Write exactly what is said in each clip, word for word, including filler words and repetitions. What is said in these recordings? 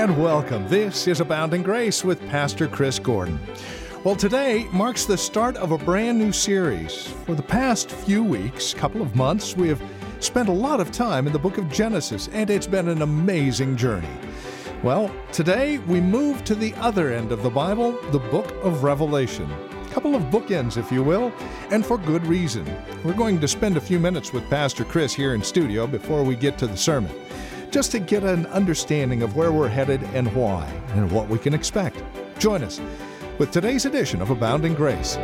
and welcome. This is Abounding Grace with Pastor Chris Gordon. Well, today marks the start of a brand new series. For the past few weeks, couple of months, we have spent a lot of time in the book of Genesis, and it's been an amazing journey. Well, today we move to the other end of the Bible, the book of Revelation. A couple of bookends, if you will, and for good reason. We're going to spend a few minutes with Pastor Chris here in studio before we get to the sermon, just to get an understanding of where we're headed and why, and what we can expect. Join us with today's edition of Abounding Grace.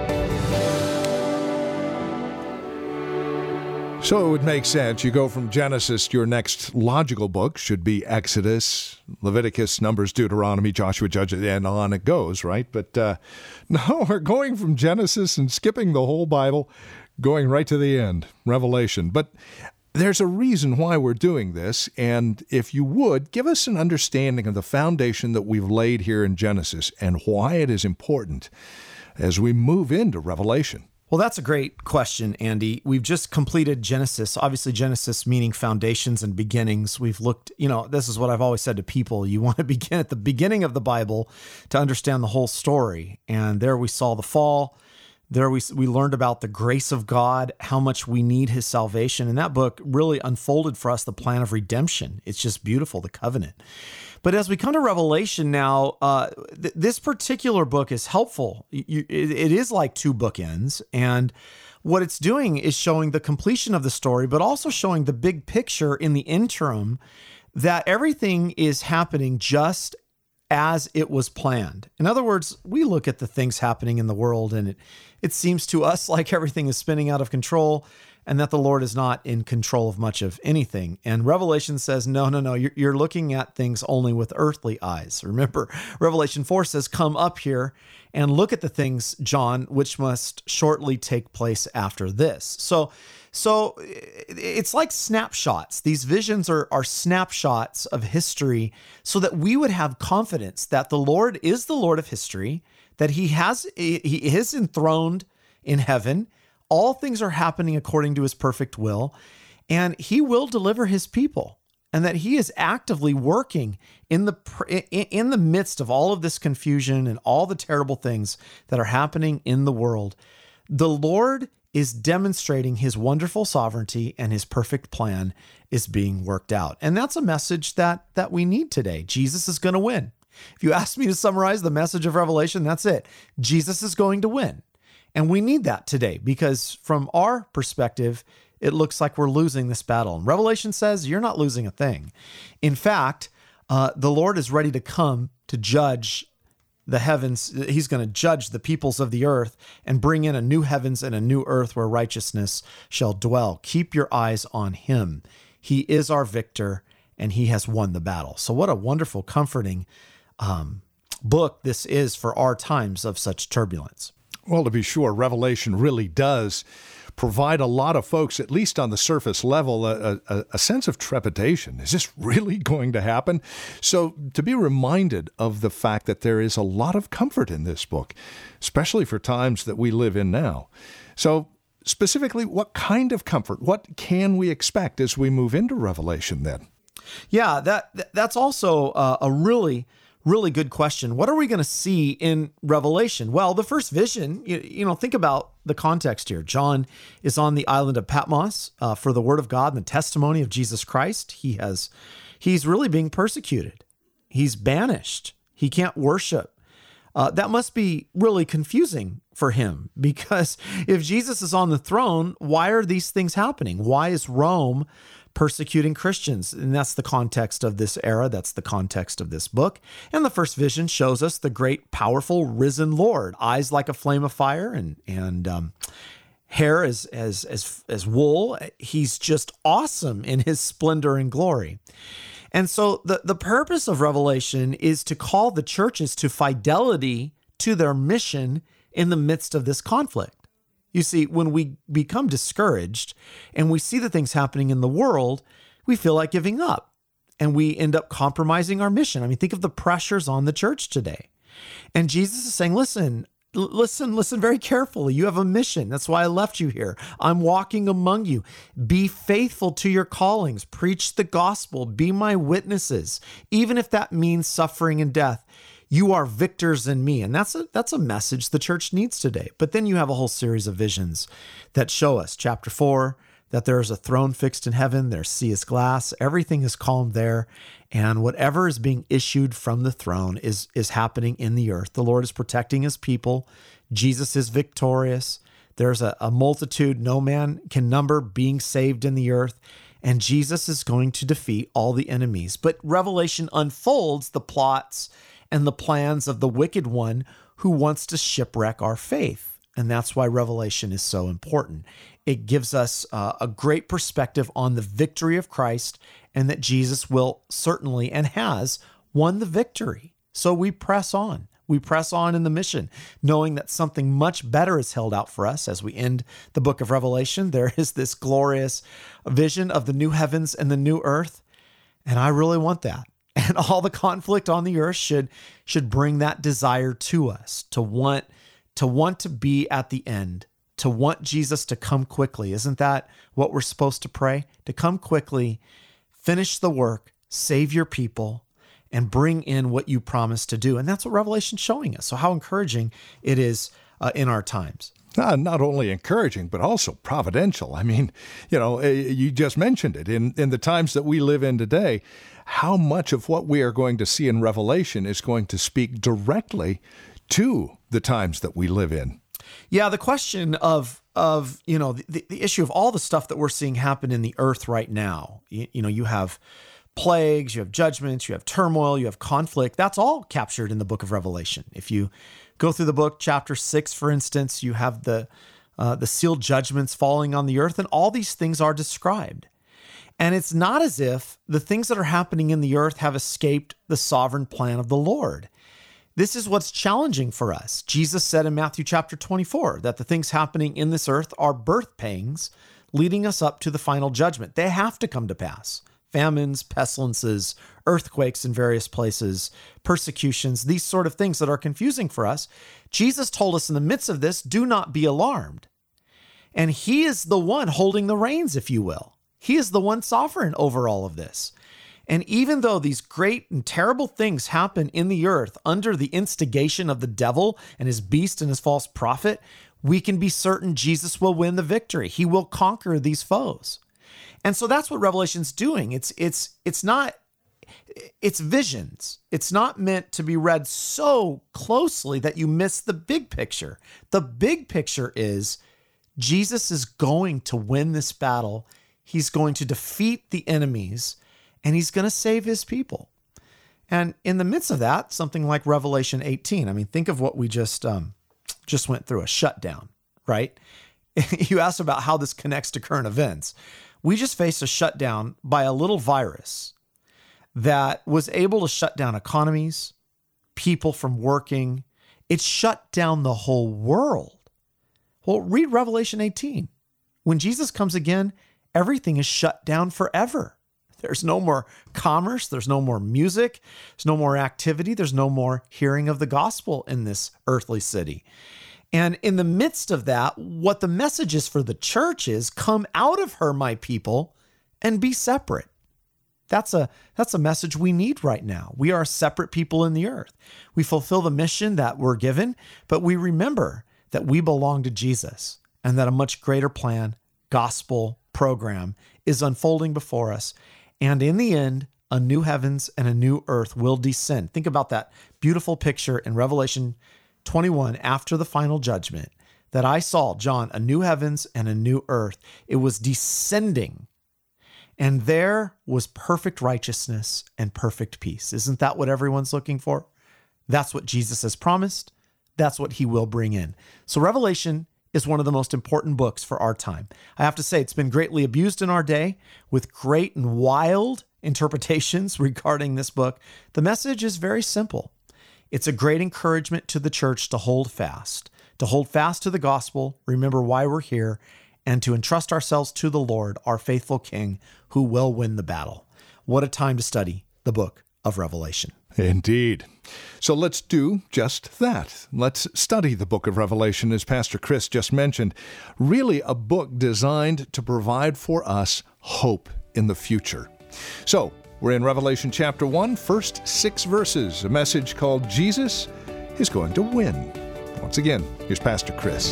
So it would make sense. You go from Genesis, your next logical book should be Exodus, Leviticus, Numbers, Deuteronomy, Joshua, Judges, and on it goes, right? But uh, no, we're going from Genesis and skipping the whole Bible, going right to the end, Revelation. But there's a reason why we're doing this, and if you would, give us an understanding of the foundation that we've laid here in Genesis and why it is important as we move into Revelation. Well, that's a great question, Andy. We've just completed Genesis. Obviously, Genesis meaning foundations and beginnings. We've looked, you know, this is what I've always said to people. You want to begin at the beginning of the Bible to understand the whole story. And there we saw the fall. There we we learned about the grace of God, how much we need his salvation. And that book really unfolded for us the plan of redemption. It's just beautiful, the covenant. But as we come to Revelation now, uh, th- this particular book is helpful. You, it, it is like two bookends. And what it's doing is showing the completion of the story, but also showing the big picture in the interim that everything is happening just as it was planned. In other words, we look at the things happening in the world and it, it seems to us like everything is spinning out of control and that the Lord is not in control of much of anything. And Revelation says, no, no, no, you're, you're looking at things only with earthly eyes. Remember, Revelation four says, come up here and look at the things, John, which must shortly take place after this. So So it's like snapshots. These visions are, are snapshots of history so that we would have confidence that the Lord is the Lord of history, that he has he is enthroned in heaven. All things are happening according to his perfect will, and he will deliver his people, and that he is actively working in the in the midst of all of this confusion and all the terrible things that are happening in the world. The Lord is demonstrating his wonderful sovereignty, and his perfect plan is being worked out. And that's a message that that we need today. Jesus is going to win. If you ask me to summarize the message of Revelation, that's it. Jesus is going to win. And we need that today because from our perspective, it looks like we're losing this battle. And Revelation says you're not losing a thing. In fact, uh, the Lord is ready to come to judge the heavens. He's going to judge the peoples of the earth and bring in a new heavens and a new earth where righteousness shall dwell. Keep your eyes on him. He is our victor and he has won the battle. So what a wonderful, comforting um, book this is for our times of such turbulence. Well, to be sure, Revelation really does provide a lot of folks, at least on the surface level, a, a, a sense of trepidation. Is this really going to happen? So to be reminded of the fact that there is a lot of comfort in this book, especially for times that we live in now. So specifically, what kind of comfort? What can we expect as we move into Revelation then? Yeah, that that's also uh, a really Really good question. What are we going to see in Revelation? Well, the first vision, you, you know, think about the context here. John is on the island of Patmos uh, for the word of God and the testimony of Jesus Christ. He has, he's really being persecuted. He's banished. He can't worship. Uh, that must be really confusing for him because if Jesus is on the throne, why are these things happening? Why is Rome persecuting Christians? And that's the context of this era. That's the context of this book. And the first vision shows us the great, powerful, risen Lord, eyes like a flame of fire and and um, hair as as as as wool. He's just awesome in his splendor and glory. And so the, the purpose of Revelation is to call the churches to fidelity to their mission in the midst of this conflict. You see, when we become discouraged and we see the things happening in the world, we feel like giving up and we end up compromising our mission. I mean, think of the pressures on the church today. And Jesus is saying, listen, L- listen, listen very carefully. You have a mission. That's why I left you here. I'm walking among you. Be faithful to your callings. Preach the gospel. Be my witnesses, even if that means suffering and death. You are victors in me. And that's a, that's a message the church needs today. But then you have a whole series of visions that show us, chapter four, that there is a throne fixed in heaven. Their sea is glass. Everything is calm there. And whatever is being issued from the throne is, is happening in the earth. The Lord is protecting his people. Jesus is victorious. There's a, a multitude no man can number being saved in the earth. And Jesus is going to defeat all the enemies. But Revelation unfolds the plots and the plans of the wicked one who wants to shipwreck our faith. And that's why Revelation is so important. It gives us uh, a great perspective on the victory of Christ and that Jesus will certainly and has won the victory. So we press on. We press on in the mission, knowing that something much better is held out for us as we end the book of Revelation. There is this glorious vision of the new heavens and the new earth. And I really want that. And all the conflict on the earth should, should bring that desire to us, to want, to want to be at the end, to want Jesus to come quickly. Isn't that what we're supposed to pray? To come quickly, finish the work, save your people, and bring in what you promised to do. And that's what Revelation's showing us. So how encouraging it is uh, in our times. Uh, not only encouraging, but also providential. I mean, you know, you just mentioned it. In, in the times that we live in today, how much of what we are going to see in Revelation is going to speak directly to the times that we live in? Yeah, the question of, of you know, the, the issue of all the stuff that we're seeing happen in the earth right now. You, you know, you have plagues, you have judgments, you have turmoil, you have conflict. That's all captured in the book of Revelation. If you go through the book, chapter six, for instance, you have the uh, the sealed judgments falling on the earth, and all these things are described. And it's not as if the things that are happening in the earth have escaped the sovereign plan of the Lord. This is what's challenging for us. Jesus said in Matthew chapter twenty-four that the things happening in this earth are birth pangs leading us up to the final judgment. They have to come to pass. Famines, pestilences, earthquakes in various places, persecutions, these sort of things that are confusing for us. Jesus told us in the midst of this, do not be alarmed. And he is the one holding the reins, if you will. He is the one sovereign over all of this. And even though these great and terrible things happen in the earth under the instigation of the devil and his beast and his false prophet, we can be certain Jesus will win the victory. He will conquer these foes. And so that's what Revelation's doing. It's it's it's not it's visions. It's not meant to be read so closely that you miss the big picture. The big picture is Jesus is going to win this battle. He's going to defeat the enemies, and he's going to save his people. And in the midst of that, something like Revelation eighteen. I mean, think of what we just um, just went through, a shutdown, right? You asked about how this connects to current events. We just faced a shutdown by a little virus that was able to shut down economies, people from working. It shut down the whole world. Well, read Revelation eighteen. When Jesus comes again, everything is shut down forever. There's no more commerce. There's no more music. There's no more activity. There's no more hearing of the gospel in this earthly city. And in the midst of that, what the message is for the church is, come out of her, my people, and be separate. That's a, that's a message we need right now. We are separate people in the earth. We fulfill the mission that we're given, but we remember that we belong to Jesus and that a much greater plan, gospel program is unfolding before us. And in the end, a new heavens and a new earth will descend. Think about that beautiful picture in Revelation twenty-one, after the final judgment, that I saw, John, a new heavens and a new earth. It was descending, and there was perfect righteousness and perfect peace. Isn't that what everyone's looking for? That's what Jesus has promised. That's what he will bring in. So Revelation is one of the most important books for our time. I have to say, it's been greatly abused in our day with great and wild interpretations regarding this book. The message is very simple. It's a great encouragement to the church to hold fast, to hold fast to the gospel, remember why we're here, and to entrust ourselves to the Lord, our faithful King, who will win the battle. What a time to study the book of Revelation. Indeed. So let's do just that. Let's study the book of Revelation, as Pastor Chris just mentioned. Really a book designed to provide for us hope in the future. So we're in Revelation chapter one, first six verses, a message called Jesus is Going to Win. Once again, here's Pastor Chris.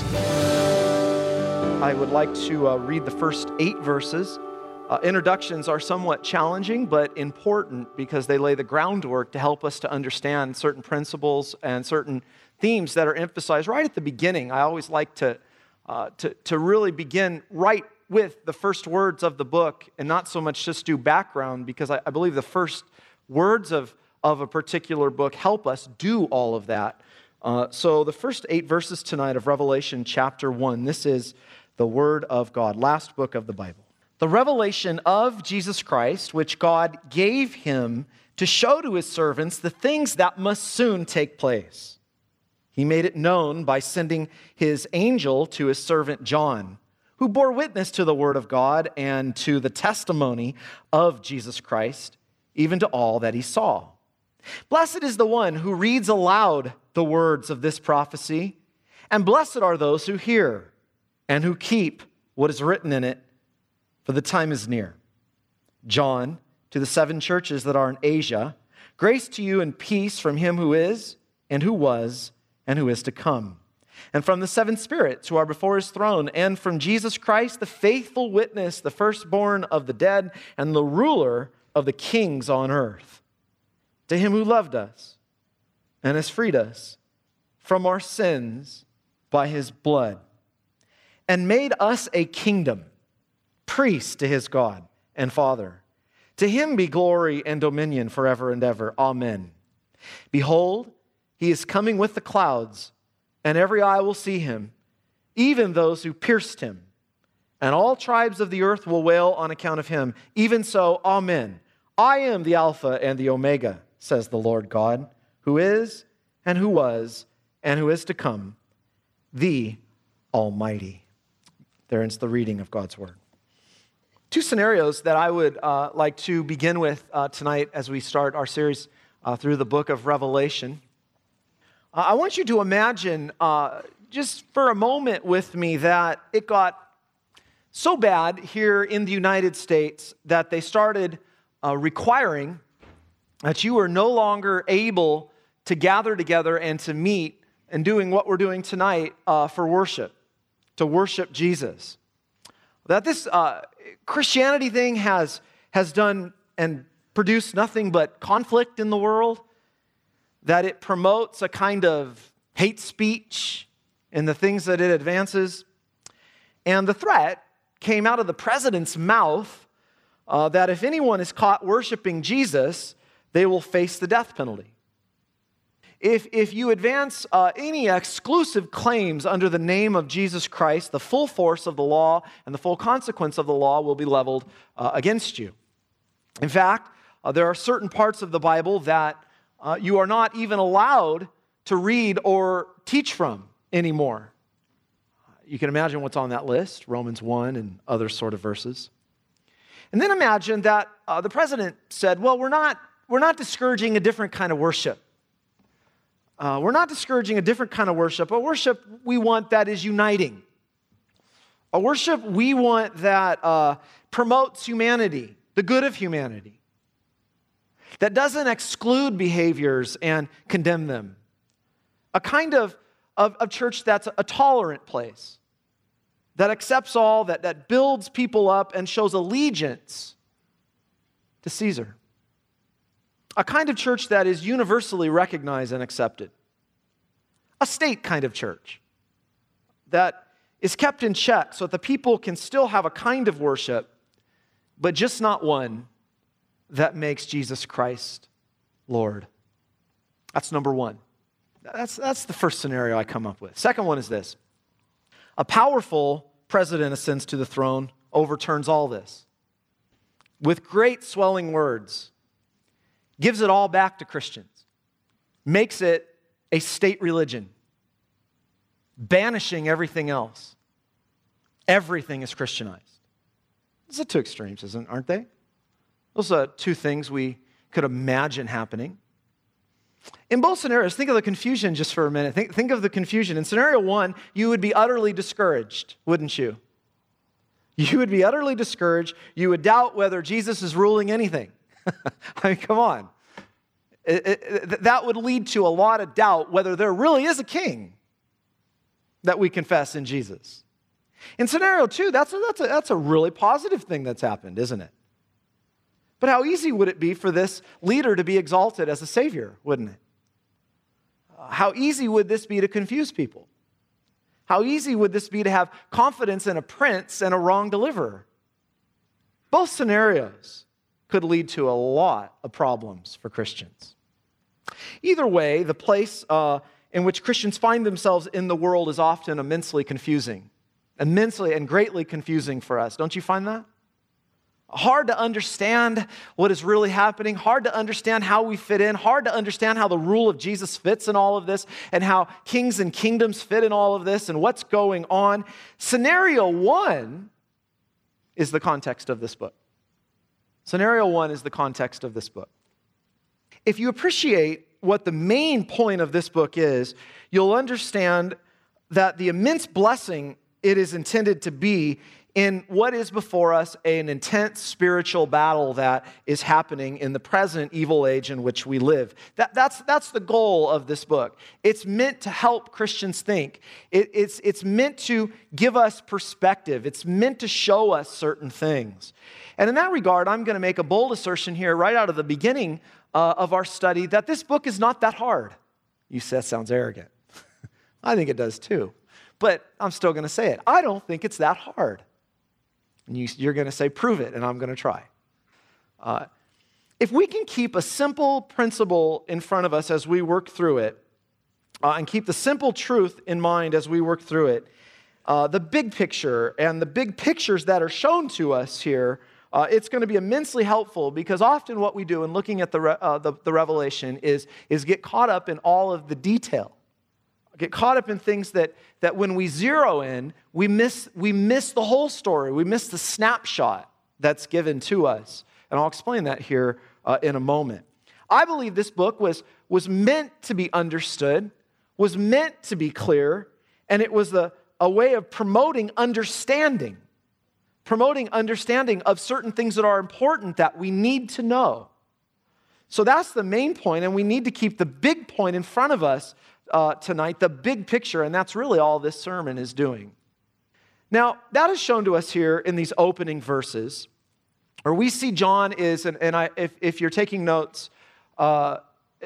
I would like to uh, read the first eight verses. Uh, introductions are somewhat challenging, but important because they lay the groundwork to help us to understand certain principles and certain themes that are emphasized right at the beginning. I always like to, uh, to, to really begin right with the first words of the book and not so much just do background, because I, I believe the first words of, of a particular book help us do all of that. Uh, so the first eight verses tonight of Revelation chapter one, this is the Word of God, last book of the Bible. The revelation of Jesus Christ, which God gave him to show to his servants the things that must soon take place. He made it known by sending his angel to his servant John, who bore witness to the word of God and to the testimony of Jesus Christ, even to all that he saw. Blessed is the one who reads aloud the words of this prophecy, and blessed are those who hear and who keep what is written in it, for the time is near. John, to the seven churches that are in Asia, grace to you and peace from him who is, and who was, and who is to come, and from the seven spirits who are before his throne, and from Jesus Christ, the faithful witness, the firstborn of the dead, and the ruler of the kings on earth. To him who loved us, and has freed us from our sins by his blood, and made us a kingdom, priest to his God and Father. To him be glory and dominion forever and ever. Amen. Behold, he is coming with the clouds, and every eye will see him, even those who pierced him. And all tribes of the earth will wail on account of him. Even so, amen. I am the Alpha and the Omega, says the Lord God, who is, and who was, and who is to come, the Almighty. There ends the reading of God's Word. Two scenarios that I would uh, like to begin with uh, tonight as we start our series uh, through the book of Revelation. Uh, I want you to imagine uh, just for a moment with me that it got so bad here in the United States that they started uh, requiring that you were no longer able to gather together and to meet and doing what we're doing tonight uh, for worship, to worship Jesus. That this uh, Christianity thing has, has done and produced nothing but conflict in the world, that it promotes a kind of hate speech in the things that it advances. And the threat came out of the president's mouth uh, that if anyone is caught worshiping Jesus, they will face the death penalty. If, if you advance uh, any exclusive claims under the name of Jesus Christ, the full force of the law and the full consequence of the law will be leveled uh, against you. In fact, uh, there are certain parts of the Bible that uh, you are not even allowed to read or teach from anymore. You can imagine what's on that list, Romans one and other sort of verses. And then imagine that uh, the president said, well, we're not, we're not discouraging a different kind of worship. Uh, we're not discouraging a different kind of worship, a worship we want that is uniting. A worship we want that uh, promotes humanity, the good of humanity, that doesn't exclude behaviors and condemn them. A kind of, of, of church that's a tolerant place, that accepts all, that, that builds people up and shows allegiance to Caesar. A kind of church that is universally recognized and accepted. A state kind of church that is kept in check so that the people can still have a kind of worship, but just not one that makes Jesus Christ Lord. That's number one. That's, that's the first scenario I come up with. Second one is this. A powerful president ascends to the throne, overturns all this. With great swelling words, gives it all back to Christians, makes it a state religion, banishing everything else. Everything is Christianized. Those are two extremes, isn't, aren't they? Those are two things we could imagine happening. In both scenarios, think of the confusion just for a minute. Think, think of the confusion. In scenario one, you would be utterly discouraged, wouldn't you? You would be utterly discouraged. You would doubt whether Jesus is ruling anything. I mean, come on. It, it, that would lead to a lot of doubt whether there really is a king that we confess in Jesus. In scenario two, that's a, that's a, that's a really positive thing that's happened, isn't it? But how easy would it be for this leader to be exalted as a savior, wouldn't it? Uh, how easy would this be to confuse people? How easy would this be to have confidence in a prince and a wrong deliverer? Both scenarios could lead to a lot of problems for Christians. Either way, the place uh, in which Christians find themselves in the world is often immensely confusing, immensely and greatly confusing for us. Don't you find that? Hard to understand what is really happening, hard to understand how we fit in, hard to understand how the rule of Jesus fits in all of this, and how kings and kingdoms fit in all of this, and what's going on. Scenario one is the context of this book. Scenario one is the context of this book. If you appreciate what the main point of this book is, you'll understand that the immense blessing it is intended to be in what is before us an intense spiritual battle that is happening in the present evil age in which we live. That, that's, that's the goal of this book. It's meant to help Christians think. It, it's, it's meant to give us perspective. It's meant to show us certain things. And in that regard, I'm going to make a bold assertion here right out of the beginning uh, of our study that this book is not that hard. You say that sounds arrogant. I think it does too. But I'm still going to say it. I don't think it's that hard. And you, you're going to say, prove it, and I'm going to try. Uh, if we can keep a simple principle in front of us as we work through it, uh, and keep the simple truth in mind as we work through it, uh, the big picture and the big pictures that are shown to us here, uh, it's going to be immensely helpful, because often what we do in looking at the, re- uh, the, the Revelation is, is get caught up in all of the detail. Get caught up in things that, that when we zero in, we miss, we miss the whole story. We miss the snapshot that's given to us. And I'll explain that here uh, in a moment. I believe this book was, was meant to be understood, was meant to be clear, and it was a, a way of promoting understanding, promoting understanding of certain things that are important that we need to know. So that's the main point, and we need to keep the big point in front of us Uh, tonight, the big picture, and that's really all this sermon is doing. Now, that is shown to us here in these opening verses, where we see John is, and, and I, if, if you're taking notes, uh,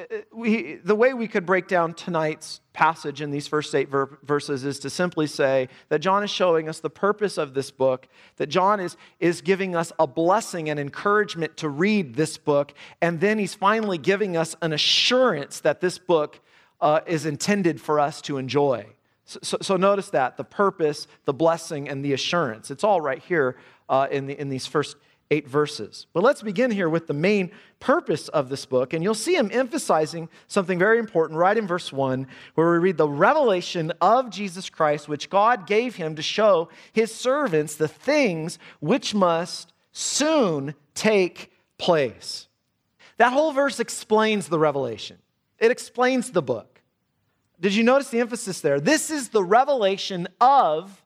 we, the way we could break down tonight's passage in these first eight ver- verses is to simply say that John is showing us the purpose of this book, that John is, is giving us a blessing and encouragement to read this book, and then he's finally giving us an assurance that this book Uh, is intended for us to enjoy. So, so, so notice that, the purpose, the blessing, and the assurance. It's all right here uh, in, the, in these first eight verses. But let's begin here with the main purpose of this book, and you'll see him emphasizing something very important right in verse one, where we read the revelation of Jesus Christ, which God gave him to show his servants the things which must soon take place. That whole verse explains the revelation. It explains the book. Did you notice the emphasis there? This is the revelation of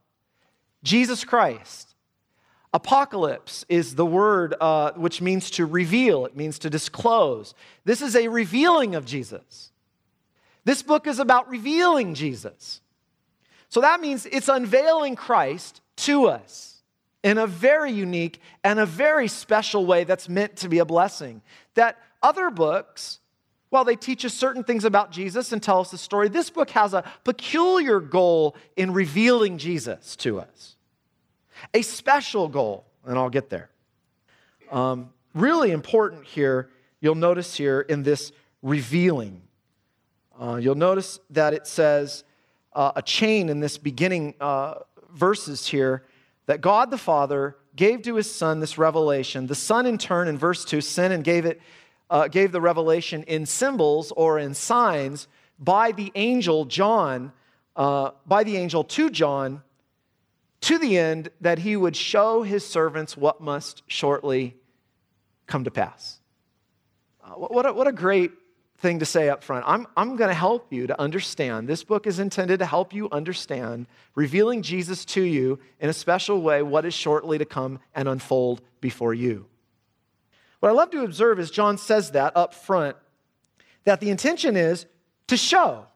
Jesus Christ. Apocalypse is the word uh, which means to reveal. It means to disclose. This is a revealing of Jesus. This book is about revealing Jesus. So that means it's unveiling Christ to us in a very unique and a very special way that's meant to be a blessing. That other books, while they teach us certain things about Jesus and tell us the story, this book has a peculiar goal in revealing Jesus to us. A special goal, and I'll get there. Um, really important here, you'll notice here in this revealing. Uh, you'll notice that it says uh, a chain in this beginning uh, verses here, that God the Father gave to his Son this revelation. The Son in turn, in verse two, sent and gave it Uh, gave the revelation in symbols or in signs by the angel John, uh, by the angel to John, to the end that he would show his servants what must shortly come to pass. Uh, what, a, what a great thing to say up front. I'm, I'm going to help you to understand. This book is intended to help you understand, revealing Jesus to you in a special way, what is shortly to come and unfold before you. What I love to observe is John says that up front, that the intention is to show.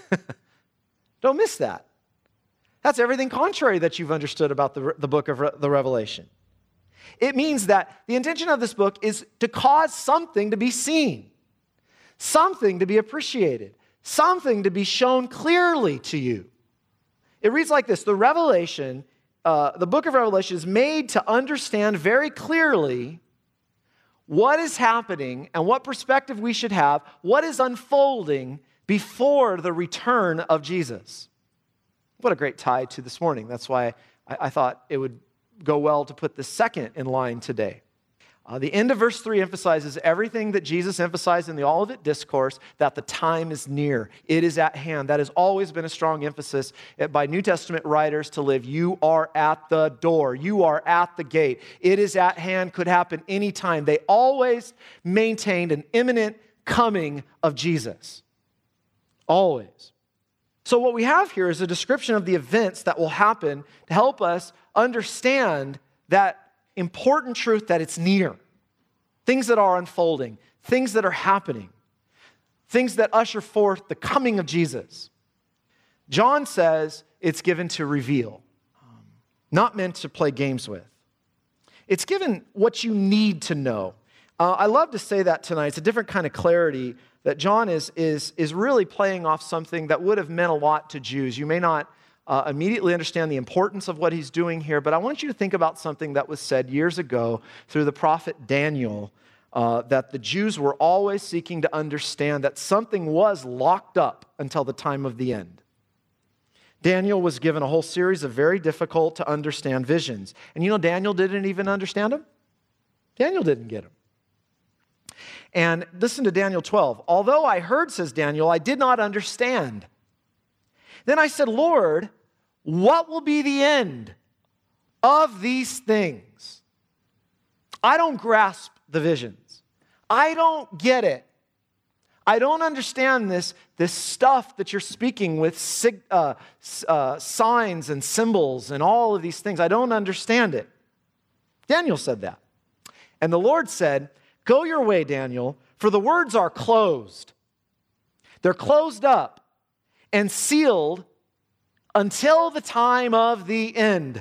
Don't miss that. That's everything contrary that you've understood about the, the book of Re- the Revelation. It means that the intention of this book is to cause something to be seen, something to be appreciated, something to be shown clearly to you. It reads like this: the Revelation, uh, the book of Revelation is made to understand very clearly what is happening and what perspective we should have, what is unfolding before the return of Jesus. What a great tie to this morning. That's why I, I thought it would go well to put the second in line today. Uh, the end of verse three emphasizes everything that Jesus emphasized in the Olivet Discourse, that the time is near. It is at hand. That has always been a strong emphasis by New Testament writers to live. You are at the door. You are at the gate. It is at hand, could happen anytime. They always maintained an imminent coming of Jesus. Always. So what we have here is a description of the events that will happen to help us understand that important truth that it's near. Things that are unfolding, things that are happening, things that usher forth the coming of Jesus. John says it's given to reveal, not meant to play games with. It's given what you need to know. Uh, I love to say that tonight. It's a different kind of clarity that John is, is, is really playing off something that would have meant a lot to Jews. You may not uh, immediately understand the importance of what he's doing here, but I want you to think about something that was said years ago through the prophet Daniel, uh, that the Jews were always seeking to understand that something was locked up until the time of the end. Daniel was given a whole series of very difficult to understand visions. And you know, Daniel didn't even understand them. Daniel didn't get them. And listen to Daniel twelve. Although I heard, says Daniel, I did not understand. Then I said, Lord, what will be the end of these things? I don't grasp the visions. I don't get it. I don't understand this, this stuff that you're speaking with sig, uh, uh, signs and symbols and all of these things. I don't understand it. Daniel said that. And the Lord said, go your way, Daniel, for the words are closed. They're closed up and sealed until the time of the end.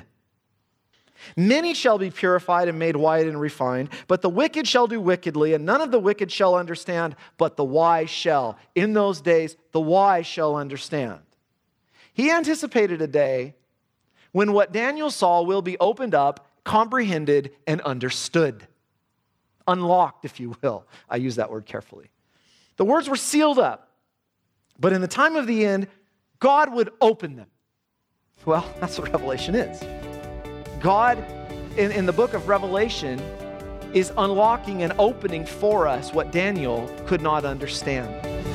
Many shall be purified and made white and refined, but the wicked shall do wickedly, and none of the wicked shall understand, but the wise shall. In those days, the wise shall understand. He anticipated a day when what Daniel saw will be opened up, comprehended, and understood. Unlocked, if you will. I use that word carefully. The words were sealed up, but in the time of the end, God would open them. Well, that's what Revelation is. God, in, in the book of Revelation, is unlocking and opening for us what Daniel could not understand.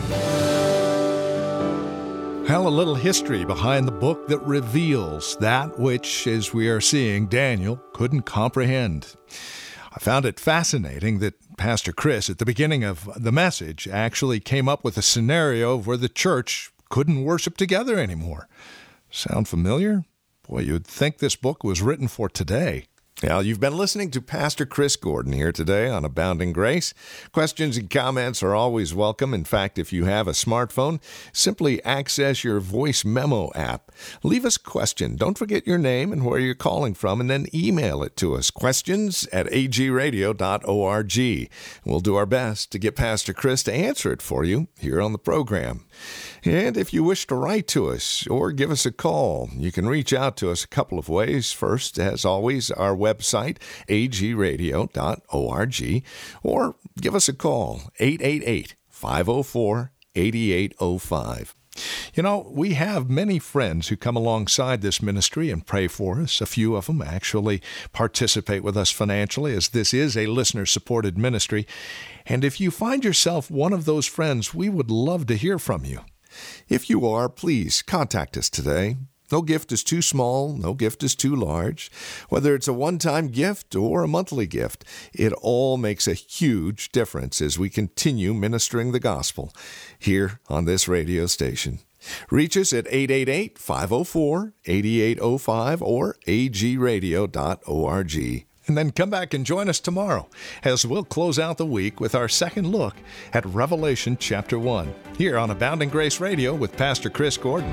Well, a little history behind the book that reveals that which, as we are seeing, Daniel couldn't comprehend. I found it fascinating that Pastor Chris, at the beginning of the message, actually came up with a scenario where the church couldn't worship together anymore. Sound familiar? Boy, you'd think this book was written for today. Well, you've been listening to Pastor Chris Gordon here today on Abounding Grace. Questions and comments are always welcome. In fact, if you have a smartphone, simply access your voice memo app. Leave us a question. Don't forget your name and where you're calling from, and then email it to us, questions at a g radio dot org. We'll do our best to get Pastor Chris to answer it for you here on the program. And if you wish to write to us or give us a call, you can reach out to us a couple of ways. First, as always, our website, a g radio dot org, or give us a call, eight eight eight, five oh four, eight eight oh five. You know, we have many friends who come alongside this ministry and pray for us. A few of them actually participate with us financially, as this is a listener-supported ministry. And if you find yourself one of those friends, we would love to hear from you. If you are, please contact us today. No gift is too small, no gift is too large. Whether it's a one-time gift or a monthly gift, it all makes a huge difference as we continue ministering the gospel here on this radio station. Reach us at eight eight eight, five oh four, eight eight oh five or a g radio dot org. And then come back and join us tomorrow as we'll close out the week with our second look at Revelation chapter one, here on Abounding Grace Radio with Pastor Chris Gordon.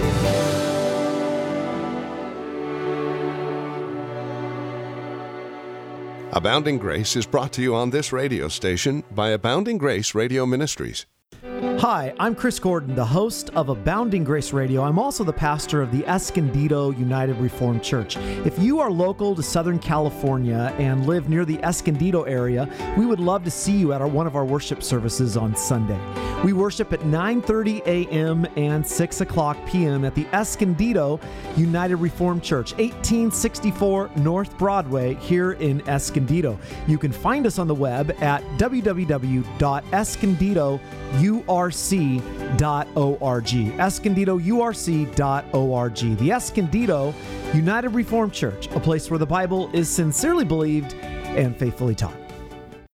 Abounding Grace is brought to you on this radio station by Abounding Grace Radio Ministries. Hi, I'm Chris Gordon, the host of Abounding Grace Radio. I'm also the pastor of the Escondido United Reformed Church. If you are local to Southern California and live near the Escondido area, we would love to see you at our, one of our worship services on Sunday. We worship at nine thirty a.m. and six o'clock p.m. at the Escondido United Reformed Church, eighteen sixty-four North Broadway here in Escondido. You can find us on the web at w w w dot escondido u r c dot org. escondido u r c dot org. The Escondido United Reformed Church, a place where the Bible is sincerely believed and faithfully taught.